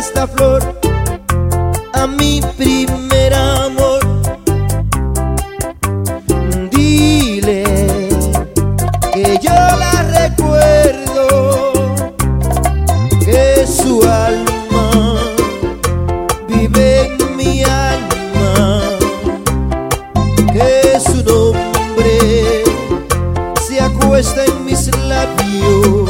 esta flor a mi primer amor. Dile que yo la recuerdo, que su alma vive en mi alma, que su nombre se acuesta en mis labios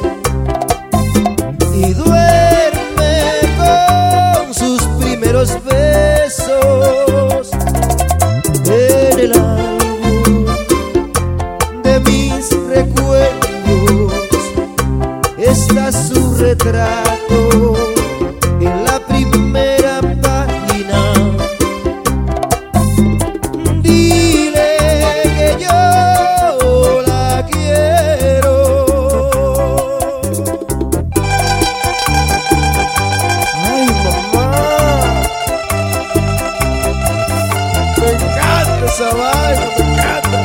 y duerme con sus primeros besos. En el álbum de mis recuerdos está su retrato en la primera página. Dile que yo la quiero. Ay, mamá, me encanta esa vaina, me encanta.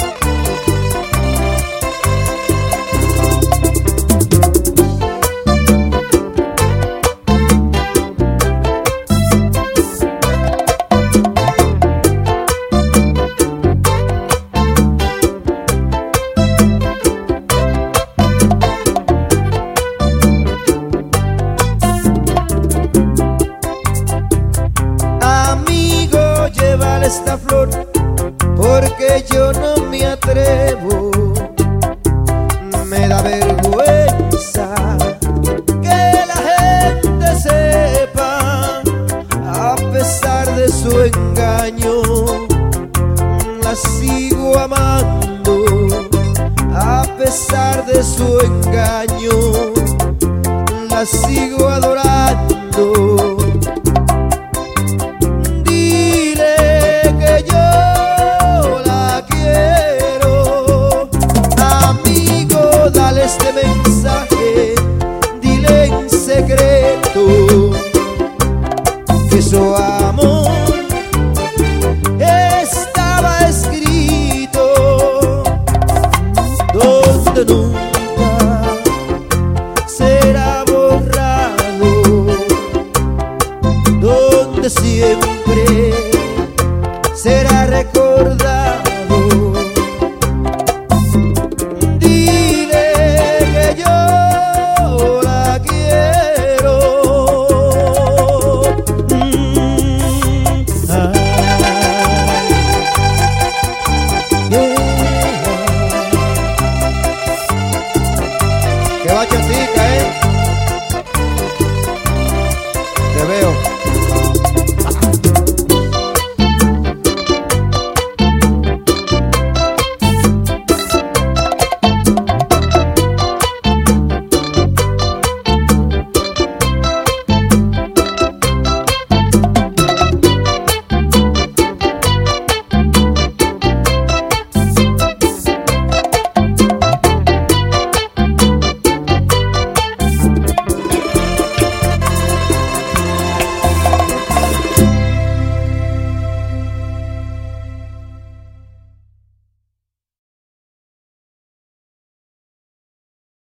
Esta flor, porque yo no me atrevo. Me da vergüenza que la gente sepa, a pesar de su engaño, la sigo amando. A pesar de su engaño, la sigo adorando. Este mensaje, dile en secreto que eso